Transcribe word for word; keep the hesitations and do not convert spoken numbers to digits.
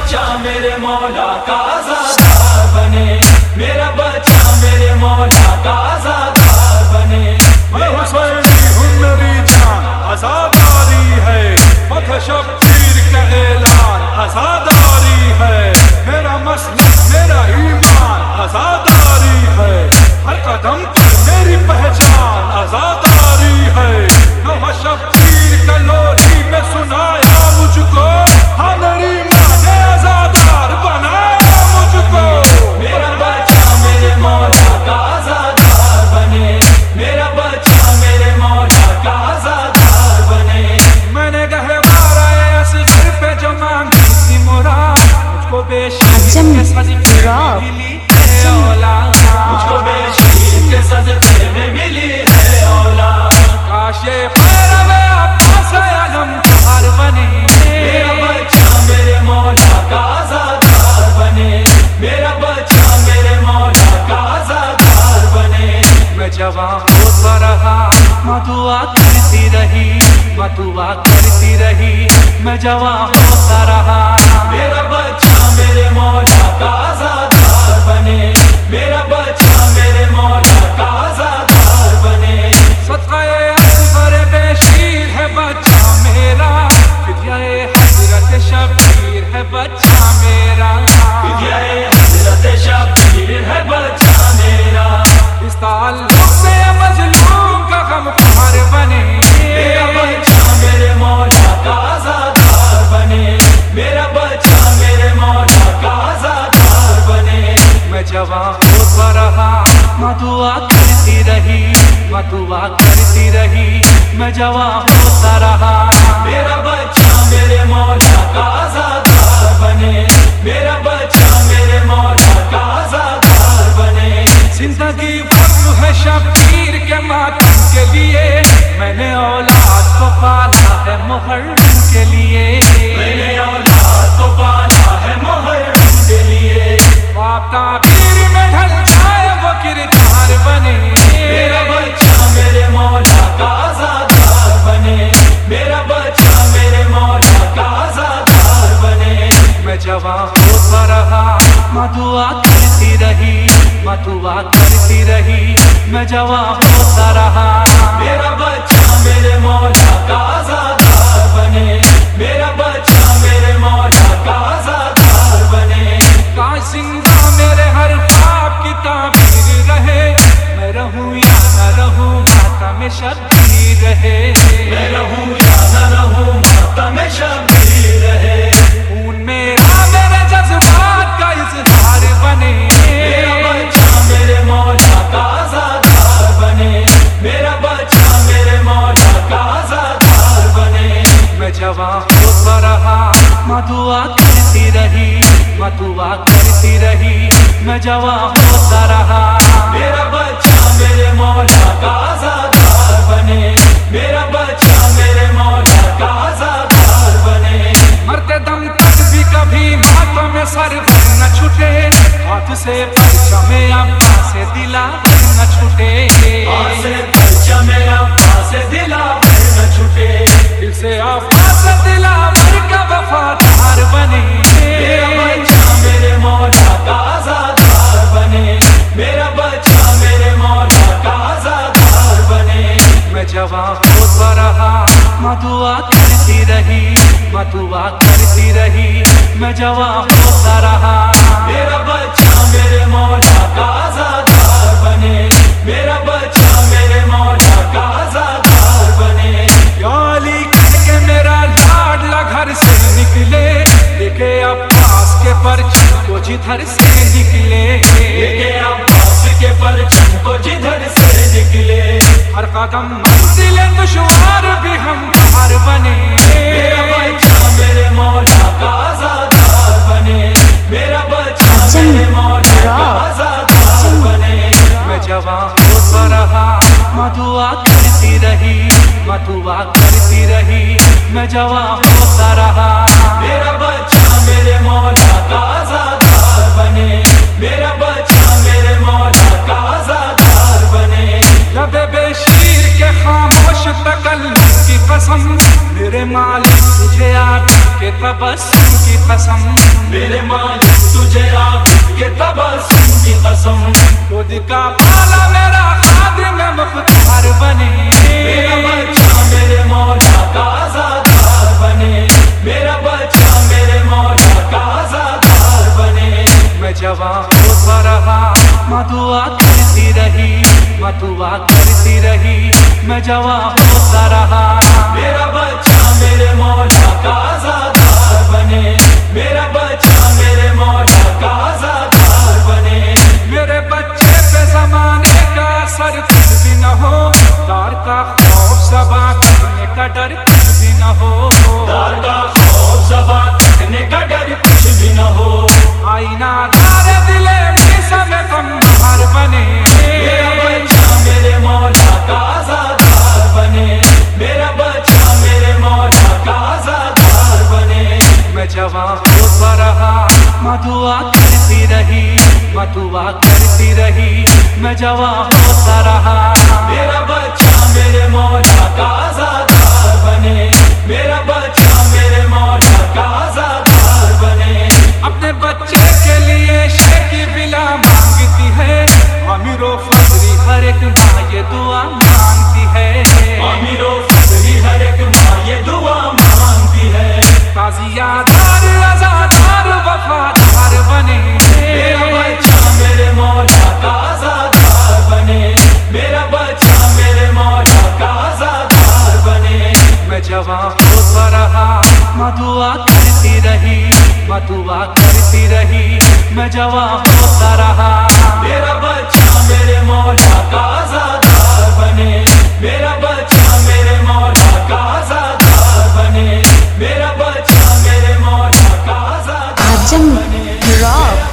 بچہ میرے مولا کا آزادار بنے، میرا بچہ میرے مولا کا آزادار بنے۔ میں حسینی ہوں میری جان آزاداری ہے، فتح شبیر کا اعلان آزاداری ہے، میرا مسلک میرا ایمان آزاداری ہے، ہر قدم پر میری پہچان آزاداری ہے۔ نوح شبیر کا لوری میں سنایا مجھ کو، ہاں میری ماں نے آزادار بنایا مجھ کو۔ میرا بچہ میرے مولا کا آزادار بنے، میرا بچہ میرے مولا کا آزادار بنے۔ میں نے گہوارہ اصغر پہ جو مانگی تھی مراد، مجھ کو بے شیر کے صدقے میں ملی ہے اولاد، مجھ کو بے شیر کے صدقے میں ملی ہے اولاد۔ کاش یہ پیرو عباس علمدار بنے، میرا بچہ میرے مولا کا آزادار بنے، میرا بچہ میرے مولا کا آزادار بنے۔ میں جوان ہوتا رہا، ماں دعا کرتی رہی، ماں دعا کرتی رہی، میں جوان ہوتا رہا۔ میرا بچہ میرے مولا کا آزادار بنے، میرا بچہ میرے مولا کا آزادار بنے۔ صدقہ اصغر بے شیر ہے بچہ میرا، فدیہ حضرت شبیر ہے بچہ میرا، فدیہ حضرت شبیر ہے بچہ میرا۔ اس تعلق سے مظلوم کا غم خوار بنے، میرا بچہ میرے مولا کا آزادار بنے، میرا بچہ میرے مولا کا آزادار بنے۔ میں جوان ہوتا رہا، ماں دعا کرتی رہی، ماں دعا کرتی رہی، میں جوان ہوتا رہا۔ میرا بچہ میرے مولا کا آزادار بنے، میرا بچہ میرے مولا کا آزادار بنے۔ زندگی وقف ہے شبیر کے ماتم کے لیے، میں نے اولاد کو پالا ہے محرم کے لیے، میں نے اولاد کو پالا ہے محرم کے لیے۔ خواب تعبیر میں ڈھل جائے وہ کردار بنے، میرا بچہ میرے مولا کا آزادار بنے، میرا بچہ میرے مولا کا آزادار بنے۔ میں جوان ہوتا رہا، ماں دعا کرتی رہی، ماں دعا کرتی رہی، میں جوان ہوتا رہا۔ میرا بچہ میرے مولا کا آزادار بنے، میرا بچہ میرے مولا کا آزادار بنے۔ کاش زندہ میرے ہر خواب کی تعبیر رہے، میں رہوں یا نہ رہوں ماتم شبیر رہے، میں رہوں یا نہ رہوں ماتم شبیر رہے۔ خون میرا میرے جذبات کا اظہار بنے، میرا بچہ میرے مولا کا آزادار بنے، میرا بچہ میرے مولا کا آزادار بنے۔ میں جوان ہوتا رہا، ماں دعا کرتی رہی، ماں دعا کرتی رہی، میں جوان ہوتا رہا۔ میرا بچہ میرے مولا کا آزادار بنے، میرا بچہ میرے مولا کا آزادار بنے۔ مرتے دم تک بھی کبھی ماتم میں سر نہ چھٹے، ہاتھ سے پرچم عباس سے دلاور نہ چھٹے، ہاتھ سے پرچم عباس سے دلاور نہ چھٹے، دل سے عباس سے دلاور کا وفادار بنے۔ میرا بچہ میرے مولا کا آزادار بنے، میرا بچہ میرے مولا کا آزادار بنے۔ میں جوان ہوتا رہا، ماں دعا کرتی رہی، ماں دعا کرتی رہی، میں جوان ہوتا رہا۔ میرا بچہ میرے مولا کا آزادار بنے، میرا بچہ میرے مولا کا آزادار بنے۔ یا علی کہہ کے میرا لاڈلا گھر سے نکلے، دیکھے عباس کے پرچم کو جدھر سے نکلے، دیکھے عباس کے پرچم کو جدھر سے نکلے۔ ہر قدم منزل دشوار بھی ہم پار بنے، میرا بچہ میرے مولا کا آزادار بنے، میرا بچہ میرے مولا کا آزادار بنے۔ میں جوان ہوتا رہا، ماں دعا کرتی رہی، ماں دعا کرتی رہی، میں جوان ہوتا رہا۔ میرا بچہ میرے مولا کا آزادار بنے، میرا بچہ میرے مولا کا آزادار بنے۔ لب بے شیر کے خاموش تکلم کی قسم، میرے مالک تجھے آپ کے تبسم कसम, मेरे मालिक तुझे आबिद के तबस्सुम की कसम, खुद का पाला मेरा खादिम मुख्तार बने, मेरा बच्चा मेरे मौला का आज़ादार बने, मेरा बच्चा मेरे मौला का आज़ादार बने। मैं जवां होता रहा, माँ दुआ करती रही, माँ दुआ करती रही, मैं जवां होता रहा। मेरा बच्चा मेरे मौला का आज़ादार बने, मेरा बच्चा मेरे मौला का आज़ादार बने। मेरे बच्चे पे ज़माने का असर कुछ भी न हो, दार का खौफ ज़बा करने का डर कुछ भी न हो, दार का खौफ ज़बा करने का डर कुछ भी न हो। आईना दार दिले मीसा में गम बहार बने, मेरा बच्चा मेरे मौला का आज़ादार बने, मेरा बच्चा मेरे मौला का आज़ादार बने। मैं जवां होता रहा, माँ दुआ करती रही, माँ दुआ करती रही, मैं जवां होता रहा। मेरा बच्चा मेरे मौला का आज़ादार बने, मेरा बच्चा मेरे मौला का आज़ादार बने। अपने बच्चे के लिए शेखी बिला मांगती है, अमीरो फजरी हर एक माँ ये दुआ मांगती है, अमीरो फजरी हर एक माँ ये दुआ मांगती है। ताज़ियादार आज़ादार वफादार बने, मेरा बच्चा मेरे मौला का आज़ादार बने, मेरा बच्चा मेरे मौला का आज़ादार बने। मैं जवां होता रहा, माँ दुआ करती रही, माँ दुआ करती रही, मैं जवां होता रहा। मेरा बच्चा मेरे मौला का आज़ादार बने, मेरा बच्चा मेरे मौला का आज़ादार बने, मेरा बच्चा मेरे मौला का आज़ादार आजम बने। रॉक